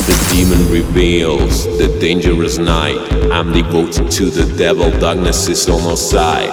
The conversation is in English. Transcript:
The demon reveals the dangerous night. I'm devoted to the devil, darkness is on our side.